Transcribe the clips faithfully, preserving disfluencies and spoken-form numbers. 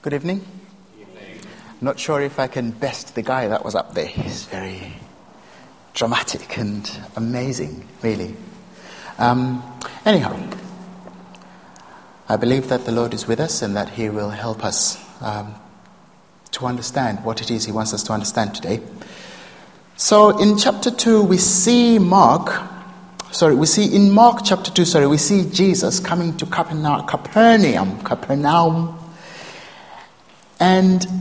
Good evening. Evening. I'm not sure if I can best the guy that was up there. He's very dramatic and amazing, really. Um, anyhow, I believe that the Lord is with us and that He will help us um, to understand what it is He wants us to understand today. So in chapter two, we see Mark, sorry, we see in Mark chapter two, sorry, we see Jesus coming to Capernaum, Capernaum, Capernaum, and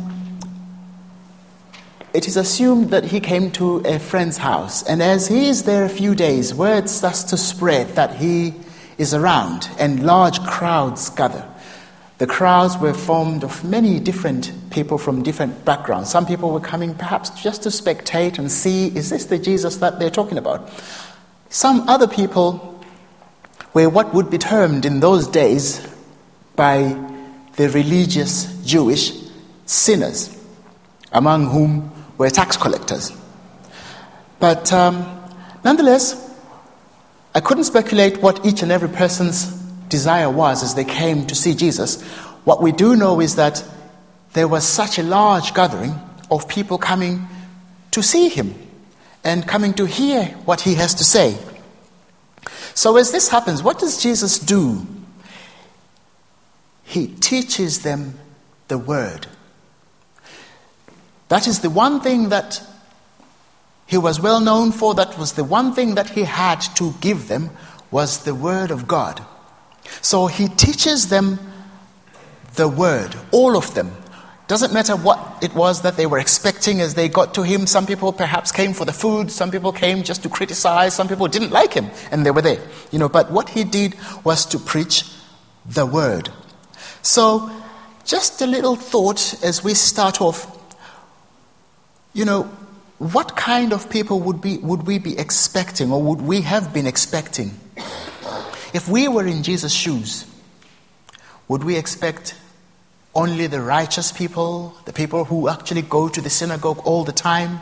it is assumed that he came to a friend's house. And as he is there a few days, word starts to spread that he is around, and large crowds gather. The crowds were formed of many different people from different backgrounds. Some people were coming perhaps just to spectate and see, is this the Jesus that they're talking about? Some other people were what would be termed in those days by the religious Jewish sinners, among whom were tax collectors. But um, nonetheless, I couldn't speculate what each and every person's desire was as they came to see Jesus. What we do know is that there was such a large gathering of people coming to see him and coming to hear what he has to say. So as this happens, what does Jesus do? He teaches them the word. That is the one thing that he was well known for. That was the one thing that he had to give them, was the word of God. So he teaches them the word, all of them. Doesn't matter what it was that they were expecting as they got to him. Some people perhaps came for the food. Some people came just to criticize. Some people didn't like him, and they were there. You know, but what he did was to preach the word. So just a little thought as we start off. You know, what kind of people would be would we be expecting, or would we have been expecting? If we were in Jesus' shoes, would we expect only the righteous people, the people who actually go to the synagogue all the time?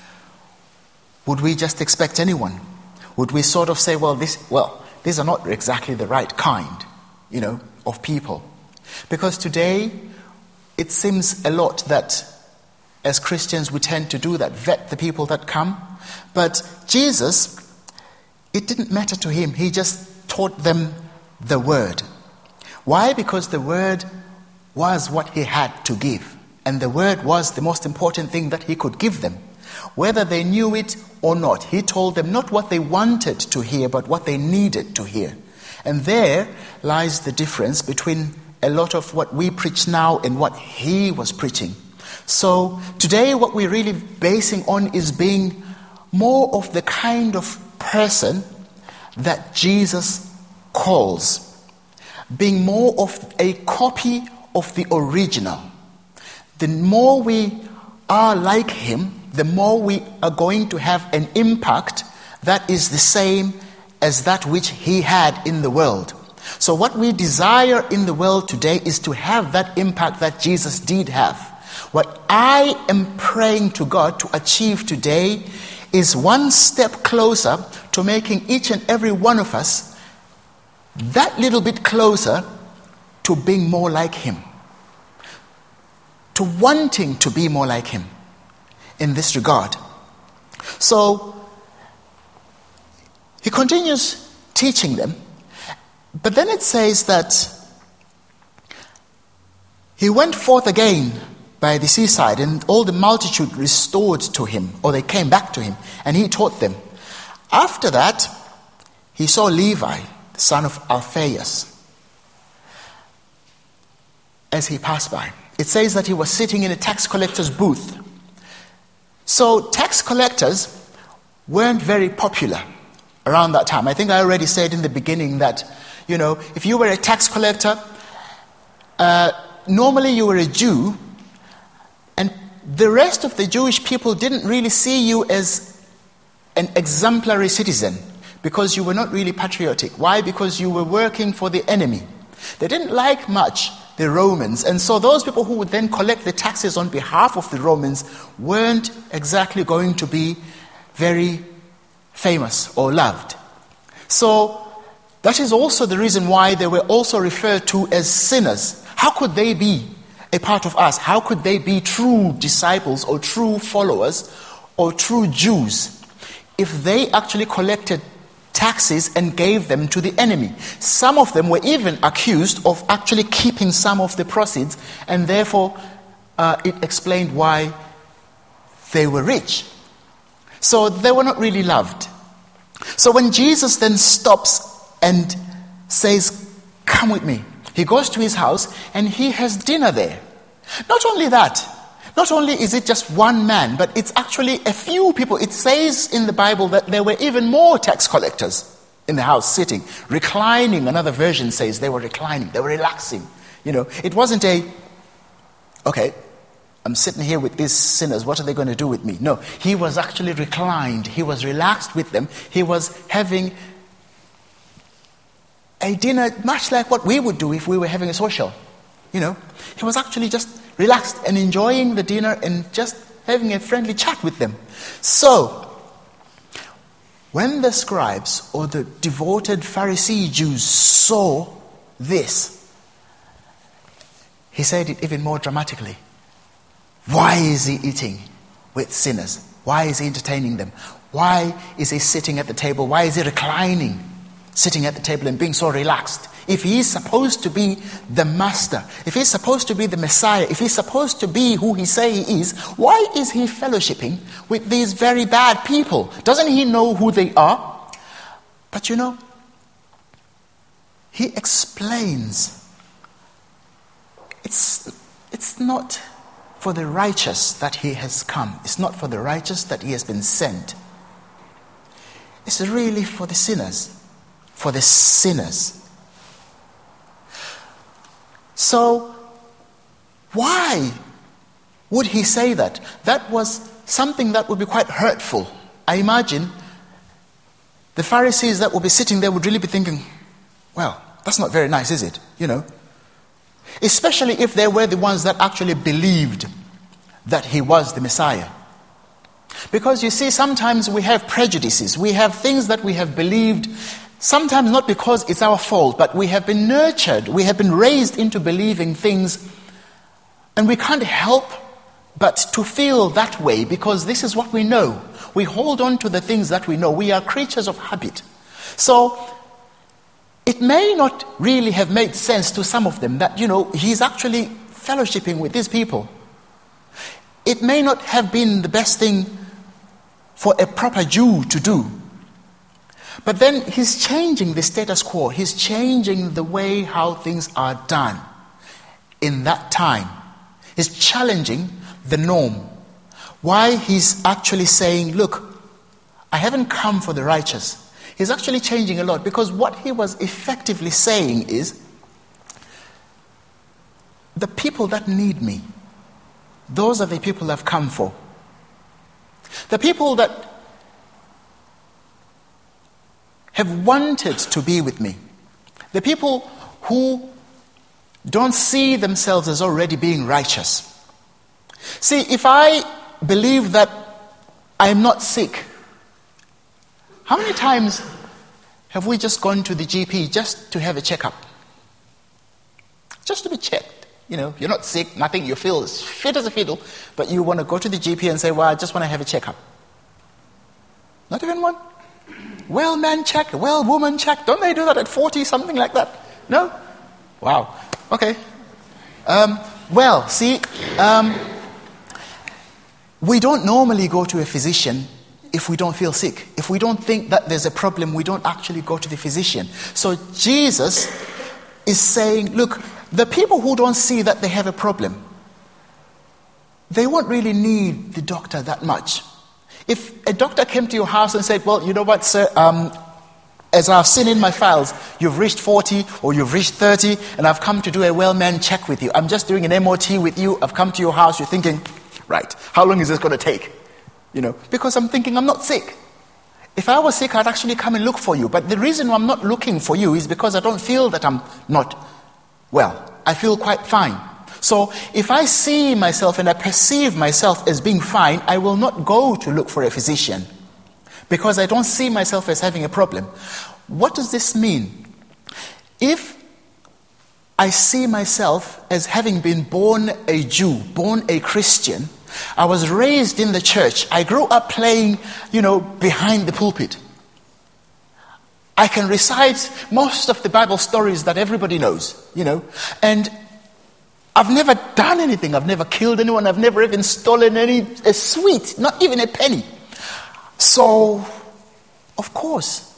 Would we just expect anyone? Would we sort of say, well, this, well, these are not exactly the right kind, you know, of people? Because today, it seems a lot that as Christians, we tend to do that, vet the people that come. But Jesus, it didn't matter to him. He just taught them the word. Why? Because the word was what he had to give. And the word was the most important thing that he could give them. Whether they knew it or not, he told them not what they wanted to hear, but what they needed to hear. And there lies the difference between a lot of what we preach now and what he was preaching. So today what we're really basing on is being more of the kind of person that Jesus calls. Being more of a copy of the original. The more we are like him, the more we are going to have an impact that is the same as that which he had in the world. So what we desire in the world today is to have that impact that Jesus did have. What I am praying to God to achieve today is one step closer to making each and every one of us that little bit closer to being more like him. To wanting to be more like him in this regard. So he continues teaching them. But then it says that he went forth again by the seaside, and all the multitude restored to him, or they came back to him, and he taught them. After that, he saw Levi, the son of Alphaeus, as he passed by. It says that he was sitting in a tax collector's booth. So tax collectors weren't very popular around that time. I think I already said in the beginning that, you know, if you were a tax collector, uh, normally you were a Jew, and the rest of the Jewish people didn't really see you as an exemplary citizen because you were not really patriotic. Why? Because you were working for the enemy. They didn't like much the Romans, and so those people who would then collect the taxes on behalf of the Romans weren't exactly going to be very famous or loved. So that is also the reason why they were also referred to as sinners. How could they be a part of us. How could they be true disciples or true followers or true Jews if they actually collected taxes and gave them to the enemy? Some of them were even accused of actually keeping some of the proceeds, and therefore uh, it explained why they were rich. So they were not really loved. So when Jesus then stops and says, "Come with me," he goes to his house and he has dinner there. Not only that, not only is it just one man, but it's actually a few people. It says in the Bible that there were even more tax collectors in the house sitting, reclining. Another version says they were reclining, they were relaxing. You know, it wasn't a, okay, I'm sitting here with these sinners, what are they going to do with me? No, he was actually reclined. He was relaxed with them. He was having a dinner much like what we would do if we were having a social. You know, he was actually just relaxed and enjoying the dinner and just having a friendly chat with them. So, when the scribes or the devoted Pharisee Jews saw this, he said it even more dramatically. Why is he eating with sinners? Why is he entertaining them? Why is he sitting at the table? Why is he reclining, sitting at the table and being so relaxed? If he is supposed to be the master, if he's supposed to be the Messiah, if he's supposed to be who he say he is, why is he fellowshipping with these very bad people? Doesn't he know who they are? But you know, he explains, it's, it's not for the righteous that he has come. It's not for the righteous that he has been sent. It's really for the sinners. For the sinners. So, why would he say that? That was something that would be quite hurtful. I imagine the Pharisees that would be sitting there would really be thinking, well, that's not very nice, is it? You know. Especially if they were the ones that actually believed that he was the Messiah. Because you see, sometimes we have prejudices. We have things that we have believed, sometimes not because it's our fault, but we have been nurtured, we have been raised into believing things, and we can't help but to feel that way because this is what we know. We hold on to the things that we know. We are creatures of habit. So, it may not really have made sense to some of them that, you know, he's actually fellowshipping with these people. It may not have been the best thing for a proper Jew to do. But then he's changing the status quo. He's changing the way how things are done in that time. He's challenging the norm. Why he's actually saying, look, I haven't come for the righteous. He's actually changing a lot because what he was effectively saying is, the people that need me, those are the people I've come for. The people that have wanted to be with me. The people who don't see themselves as already being righteous. See, if I believe that I'm not sick, how many times have we just gone to the G P just to have a checkup? Just to be checked. You know, you're not sick, nothing, you feel as fit as a fiddle, but you want to go to the G P and say, well, I just want to have a checkup. Not even one. Well, man check, well, woman check. Don't they do that at forty, something like that? No? Wow. Okay. Um, well, see, um, we don't normally go to a physician if we don't feel sick. If we don't think that there's a problem, we don't actually go to the physician. So Jesus is saying, look, the people who don't see that they have a problem, they won't really need the doctor that much. If a doctor came to your house and said, well, you know what, sir, um, as I've seen in my files, you've reached forty or you've reached thirty, and I've come to do a well-man check with you. I'm just doing an M O T with you. I've come to your house. You're thinking, right, how long is this going to take? You know, because I'm thinking I'm not sick. If I was sick, I'd actually come and look for you. But the reason I'm not looking for you is because I don't feel that I'm not well. I feel quite fine. So if I see myself and I perceive myself as being fine, I will not go to look for a physician because I don't see myself as having a problem. What does this mean? If I see myself as having been born a Jew, born a Christian. I was raised in the church. I grew up playing, you know, behind the pulpit. I can recite most of the Bible stories that everybody knows, you know. And I've never done anything. I've never killed anyone. I've never even stolen any a sweet, not even a penny. So, of course,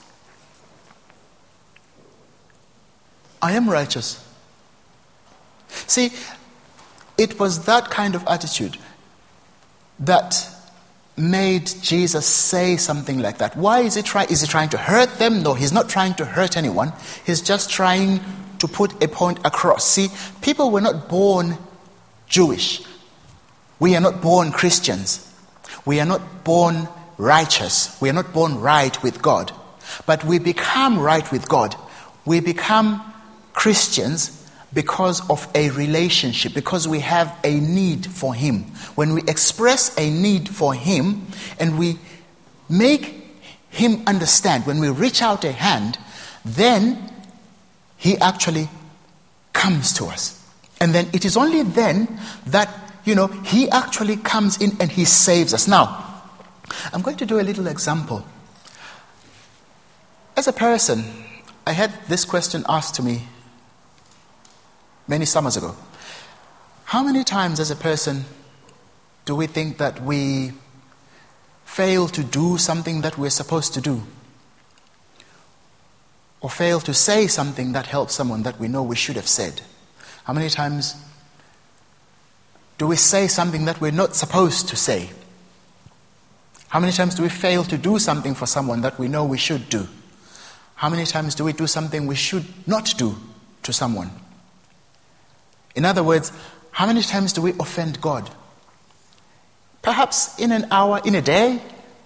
I am righteous. See, it was that kind of attitude that made Jesus say something like that. Why is he trying? Is he trying to hurt them? No, he's not trying to hurt anyone. He's just trying to put a point across. See, people were not born Jewish. We are not born Christians. We are not born righteous. We are not born right with God. But we become right with God. We become Christians because of a relationship, because we have a need for him. When we express a need for him and we make him understand, when we reach out a hand, then he actually comes to us. And then it is only then that, you know, he actually comes in and he saves us. Now, I'm going to do a little example. As a person, I had this question asked to me many summers ago. How many times as a person do we think that we fail to do something that we're supposed to do? Or fail to say something that helps someone that we know we should have said? How many times do we say something that we're not supposed to say? How many times do we fail to do something for someone that we know we should do? How many times do we do something we should not do to someone? In other words, how many times do we offend God? Perhaps in an hour, in a day?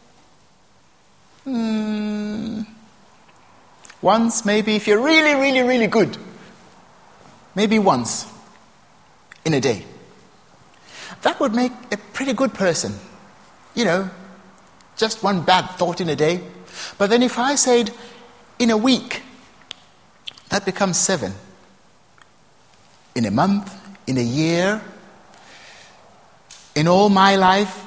Hmm. Once, maybe, if you're really, really, really good. Maybe once in a day. That would make a pretty good person. You know, just one bad thought in a day. But then if I said in a week, that becomes seven. In a month, in a year, in all my life,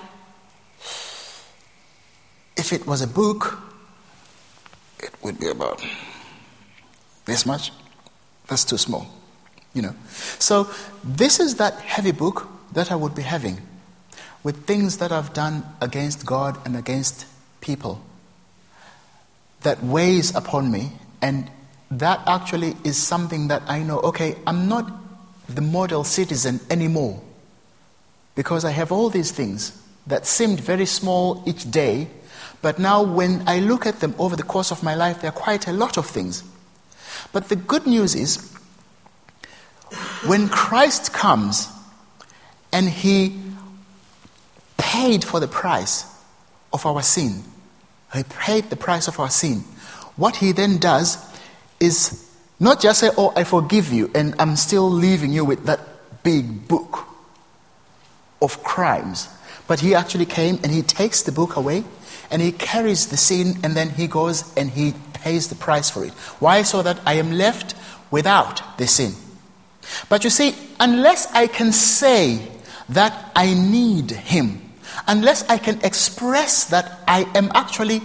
if it was a book, it would be about this much. That's too small, you know. So this is that heavy book that I would be having with things that I've done against God and against people that weighs upon me, and that actually is something that I know, okay, I'm not the model citizen anymore because I have all these things that seemed very small each day, but now when I look at them over the course of my life, there are quite a lot of things. But the good news is, when Christ comes and he paid for the price of our sin, he paid the price of our sin, what he then does is not just say, oh, I forgive you, and I'm still leaving you with that big book of crimes. But he actually came and he takes the book away and he carries the sin, and then he goes and he pays the price for it. Why? So that I am left without the sin. But you see, unless I can say that I need him, unless I can express that I am actually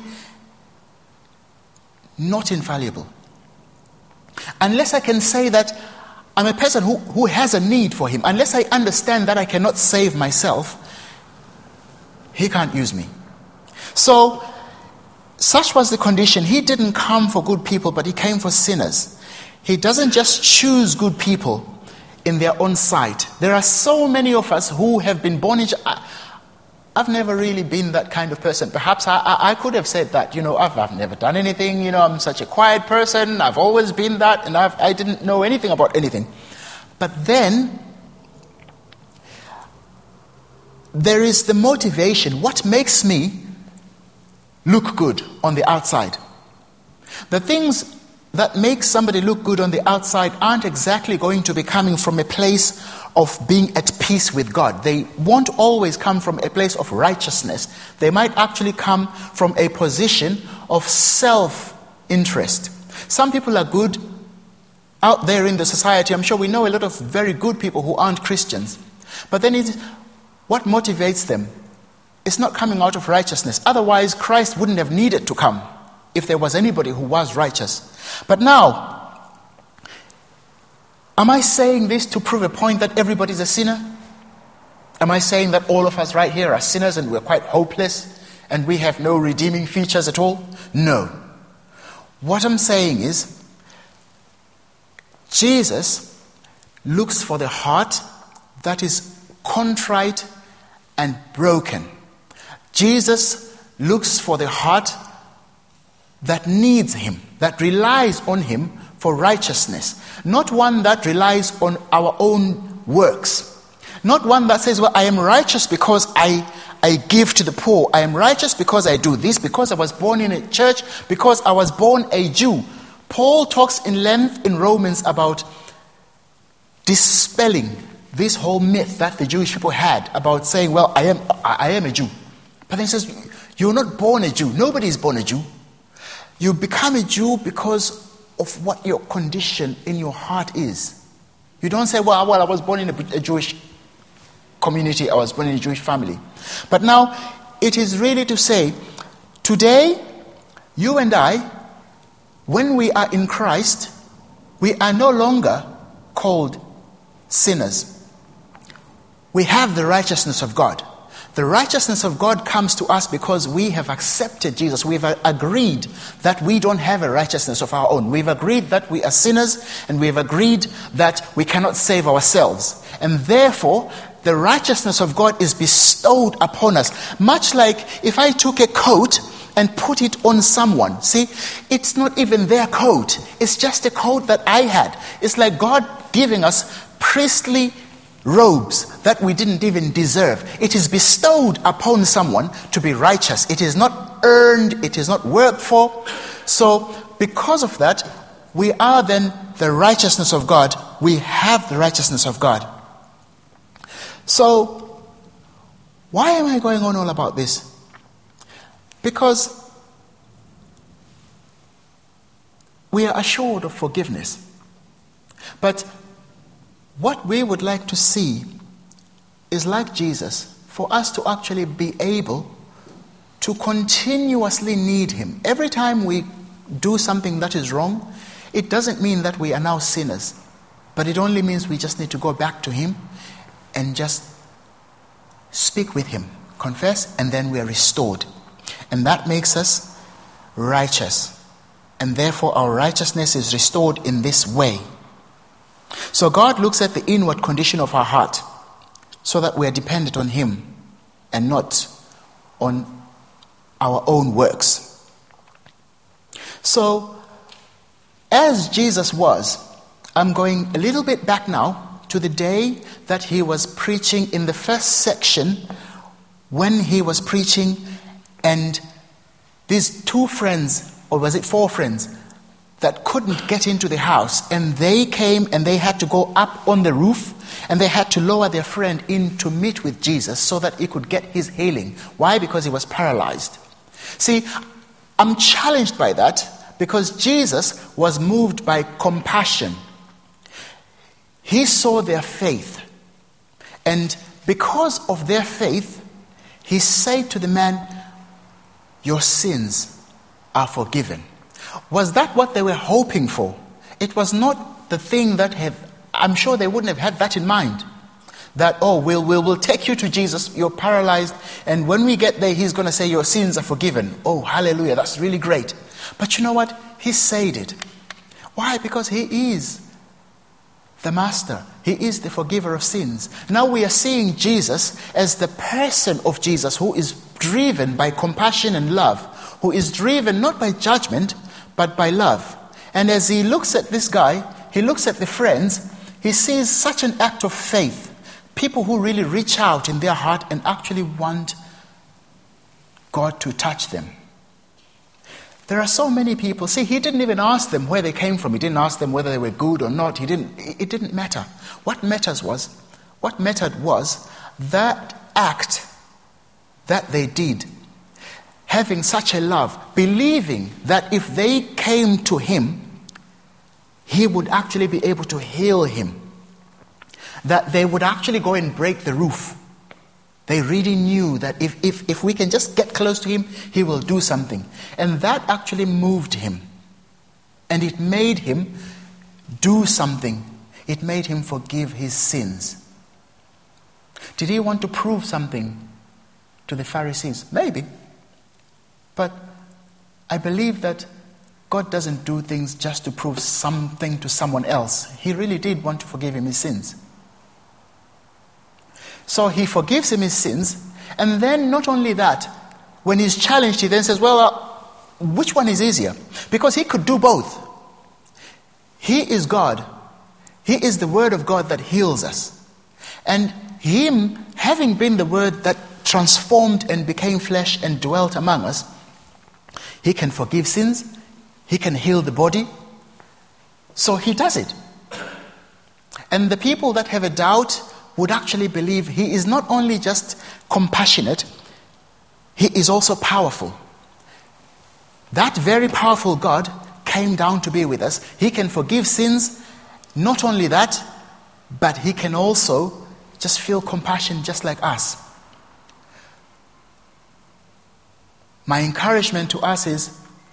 not infallible, unless I can say that I'm a person who, who has a need for him, unless I understand that I cannot save myself, he can't use me. So, such was the condition. He didn't come for good people, but he came for sinners. He doesn't just choose good people in their own sight. There are so many of us who have been born into... I've never really been that kind of person. Perhaps I, I, I could have said that, you know, I've, I've never done anything, you know, I'm such a quiet person, I've always been that, and I've, I didn't know anything about anything. But then, there is the motivation. What makes me look good on the outside? The things that make somebody look good on the outside aren't exactly going to be coming from a place of being at peace with God. They won't always come from a place of righteousness. They might actually come from a position of self-interest. Some people are good Out there in the society, I'm sure we know a lot of very good people who aren't Christians. But then it, what motivates them? It's not coming out of righteousness. Otherwise, Christ wouldn't have needed to come if there was anybody who was righteous. But now, am I saying this to prove a point that everybody's a sinner? Am I saying that all of us right here are sinners and we're quite hopeless and we have no redeeming features at all? No. What I'm saying is, Jesus looks for the heart that is contrite and broken. Jesus looks for the heart that needs him, that relies on him for righteousness. Not one that relies on our own works. Not one that says, well, I am righteous because I, I give to the poor. I am righteous because I do this, because I was born in a church, because I was born a Jew. Paul talks in length in Romans about dispelling this whole myth that the Jewish people had about saying, well, I am, I am a Jew. But then he says, you're not born a Jew. Nobody is born a Jew. You become a Jew because of what your condition in your heart is. You don't say, well, well I was born in a, a Jewish community, I was born in a Jewish family. But now, it is really to say, today, you and I, when we are in Christ, we are no longer called sinners. We have the righteousness of God. The righteousness of God comes to us because we have accepted Jesus. We've agreed that we don't have a righteousness of our own. We've agreed that we are sinners, and we've agreed that we cannot save ourselves. And therefore, the righteousness of God is bestowed upon us. Much like if I took a coat and put it on someone. See, it's not even their coat. It's just a coat that I had. It's like God giving us priestly robes that we didn't even deserve. It is bestowed upon someone to be righteous. It is not earned. It is not worked for. So because of that, we are then the righteousness of God. We have the righteousness of God. So why am I going on all about this? Because we are assured of forgiveness. But what we would like to see is, like Jesus, for us to actually be able to continuously need him. Every time we do something that is wrong, it doesn't mean that we are now sinners. But it only means we just need to go back to him and just speak with him, confess, and then we are restored. And that makes us righteous. And therefore our righteousness is restored in this way. So God looks at the inward condition of our heart so that we are dependent on him and not on our own works. So as Jesus was, I'm going a little bit back now to the day that he was preaching in the first section, when he was preaching, and these two friends, or was it four friends, that couldn't get into the house, and they came and they had to go up on the roof, and they had to lower their friend in to meet with Jesus so that he could get his healing. Why? Because he was paralyzed. See, I'm challenged by that because Jesus was moved by compassion. He saw their faith, and because of their faith, he said to the man, "Your sins are forgiven." Was that what they were hoping for? It was not the thing that have, I'm sure they wouldn't have had that in mind. That, oh, we'll, we'll, we'll take you to Jesus, you're paralyzed, and when we get there, he's going to say your sins are forgiven. Oh, hallelujah, that's really great. But you know what? He said it. Why? Because he is the master. He is the forgiver of sins. Now we are seeing Jesus as the person of Jesus who is driven by compassion and love, who is driven not by judgment, but by love. And as he looks at this guy, he looks at the friends, he sees such an act of faith. People who really reach out in their heart and actually want God to touch them. There are so many people. See, he didn't even ask them where they came from. He didn't ask them whether they were good or not. He didn't. It didn't matter. What matters was, what mattered was that act that they did. Having such a love, believing that if they came to him, he would actually be able to heal him. That they would actually go and break the roof. They really knew that if, if, if we can just get close to him, he will do something. And that actually moved him. And it made him do something. It made him forgive his sins. Did he want to prove something to the Pharisees? Maybe. But I believe that God doesn't do things just to prove something to someone else. He really did want to forgive him his sins. So he forgives him his sins, and then not only that, when he's challenged, he then says, well, uh, which one is easier? Because he could do both. He is God. He is the Word of God that heals us. And him, having been the Word that transformed and became flesh and dwelt among us, he can forgive sins, he can heal the body. So he does it. And the people that have a doubt would actually believe he is not only just compassionate, he is also powerful. That very powerful God came down to be with us. He can forgive sins. Not only that, but he can also just feel compassion just like us. My encouragement to us is,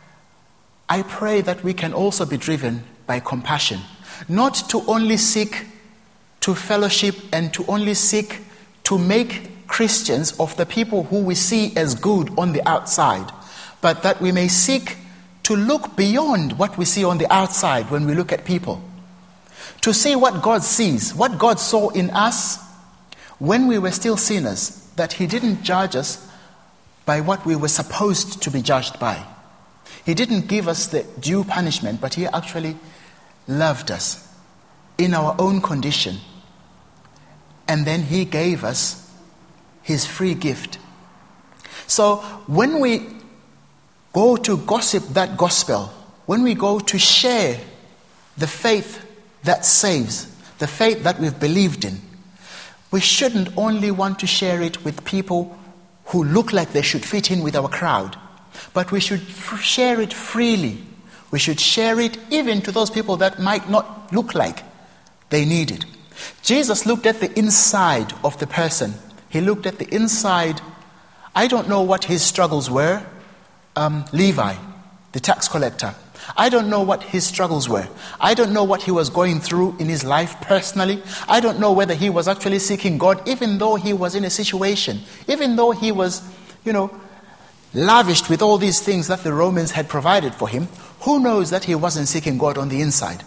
I pray that we can also be driven by compassion. Not to only seek to fellowship and to only seek to make Christians of the people who we see as good on the outside, but that we may seek to look beyond what we see on the outside when we look at people. To see what God sees, what God saw in us when we were still sinners, that he didn't judge us by what we were supposed to be judged by. He didn't give us the due punishment, but he actually loved us in our own condition. And then he gave us his free gift. So when we go to gossip that gospel, when we go to share the faith that saves, the faith that we've believed in, we shouldn't only want to share it with people who look like they should fit in with our crowd, but we should f- share it freely. We should share it even to those people that might not look like they need it. Jesus looked at the inside of the person. He looked at the inside. I don't know what his struggles were. Um, Levi, the tax collector. I don't know what his struggles were. I don't know what he was going through in his life personally. I don't know whether he was actually seeking God, even though he was in a situation, even though he was, you know, lavished with all these things that the Romans had provided for him. Who knows that he wasn't seeking God on the inside?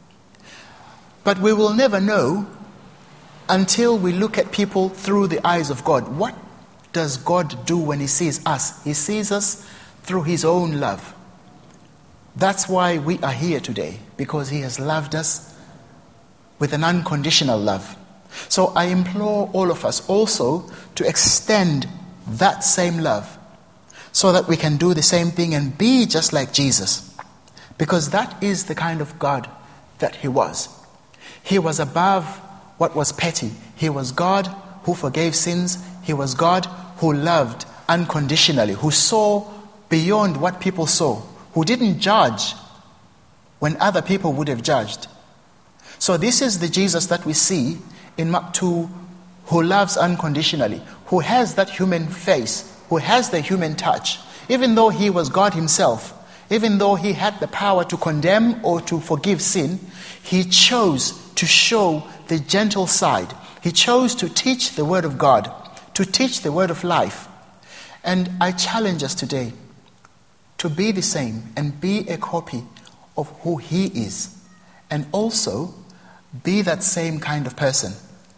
But we will never know until we look at people through the eyes of God. What does God do when he sees us? He sees us through his own love. That's why we are here today, because he has loved us with an unconditional love. So I implore all of us also to extend that same love so that we can do the same thing and be just like Jesus. Because that is the kind of God that he was. He was above what was petty. He was God who forgave sins. He was God who loved unconditionally, who saw beyond what people saw, who didn't judge when other people would have judged. So this is the Jesus that we see in Mark two, who loves unconditionally, who has that human face, who has the human touch. Even though he was God himself, even though he had the power to condemn or to forgive sin, he chose to show the gentle side. He chose to teach the word of God, to teach the word of life. And I challenge us today to be the same and be a copy of who he is, and also be that same kind of person.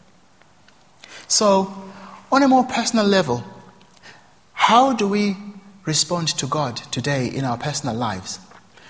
So, on a more personal level, how do we respond to God today in our personal lives?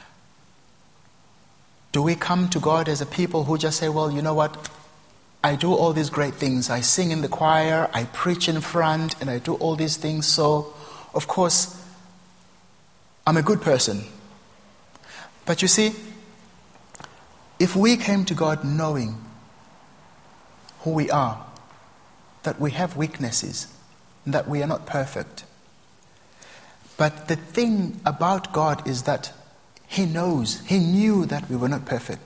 Do we come to God as a people who just say, well, you know what, I do all these great things. I sing in the choir, I preach in front, and I do all these things, so of course I'm a good person. But you see, if we came to God knowing who we are, that we have weaknesses, and that we are not perfect. But the thing about God is that he knows, he knew that we were not perfect.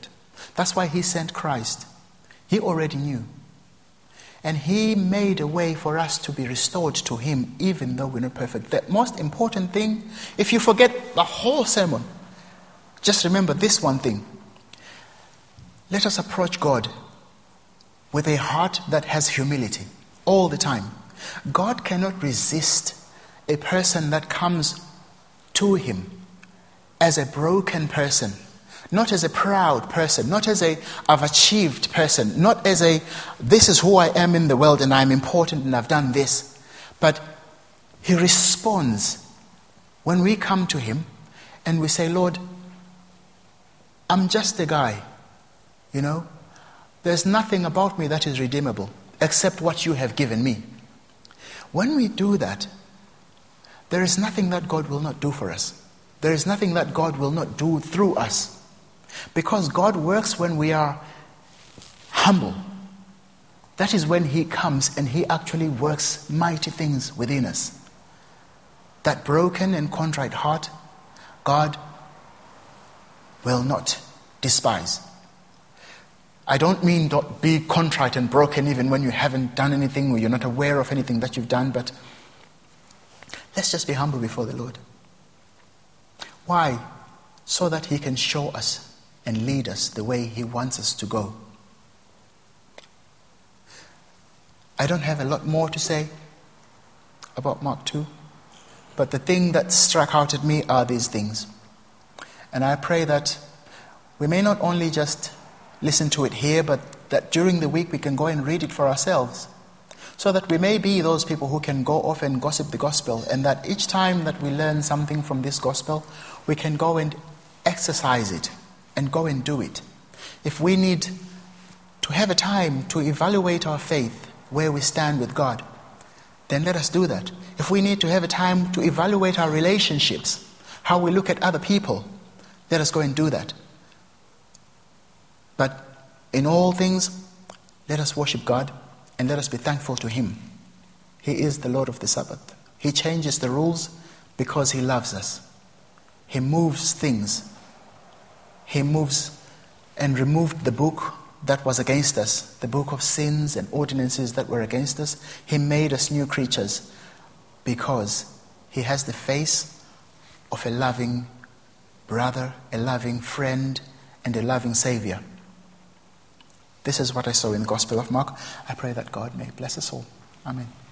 That's why he sent Christ. He already knew. And he made a way for us to be restored to him, even though we're not perfect. The most important thing, if you forget the whole sermon, just remember this one thing. Let us approach God with a heart that has humility all the time. God cannot resist a person that comes to him as a broken person, not as a proud person, not as a I've achieved person, not as a this is who I am in the world and I'm important and I've done this. But he responds when we come to him and we say, Lord, I'm just a guy, you know. There's nothing about me that is redeemable except what you have given me. When we do that, there is nothing that God will not do for us. There is nothing that God will not do through us. Because God works when we are humble. That is when he comes and he actually works mighty things within us. That broken and contrite heart, God will not despise. I don't mean don't be contrite and broken even when you haven't done anything or you're not aware of anything that you've done, but let's just be humble before the Lord. Why? So that he can show us and lead us the way he wants us to go. I don't have a lot more to say about Mark two, but the thing that struck out at me are these things. And I pray that we may not only just listen to it here, but that during the week we can go and read it for ourselves, so that we may be those people who can go off and gossip the gospel, and that each time that we learn something from this gospel, we can go and exercise it and go and do it. If we need to have a time to evaluate our faith, where we stand with God, then let us do that. If we need to have a time to evaluate our relationships, how we look at other people, let us go and do that. But in all things, let us worship God and let us be thankful to him. He is the Lord of the Sabbath. He changes the rules because he loves us. He moves things. He moves and removed the book that was against us, the book of sins and ordinances that were against us. He made us new creatures because he has the face of a loving brother, a loving friend, and a loving Savior. This is what I saw in the Gospel of Mark. I pray that God may bless us all. Amen.